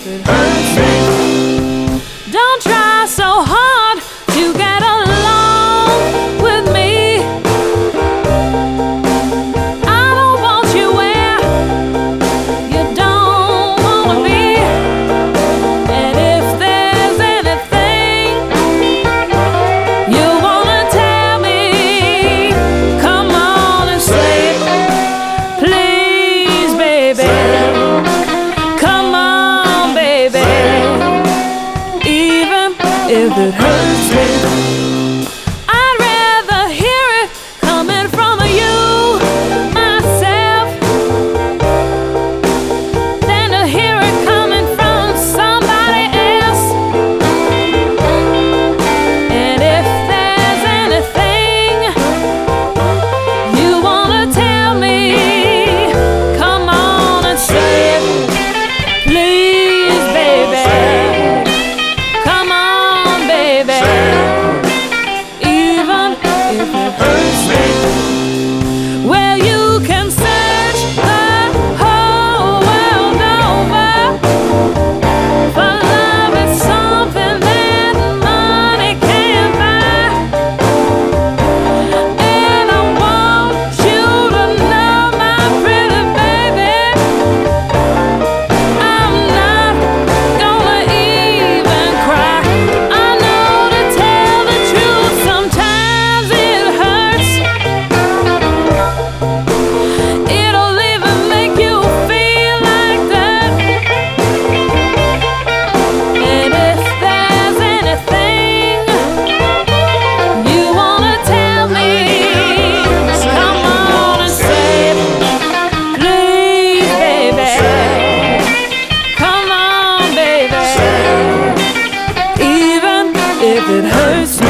if it hurts me. Don't try so hard to get along with me. I don't want you where you don't wanna be. And if there's anything you wanna tell me, come on and say it, please, baby. Come on, baby. Even if it hurts me, I'd rather hear it coming from you myself than to hear it coming from somebody else. And if there's anything you wanna tell me, come on and say it, please, baby. Come on, baby. Even if it hurts me. Well, you can search the whole world over, for love is something that money can't buy. And I want you to know, my pretty baby, I'm not gonna even cry. I know, to tell the truth, sometimes it hurts. It'll even make you feel like that. And if there's anything you wanna tell me, come on and say it, please, baby. Come on, baby. Even if it hurts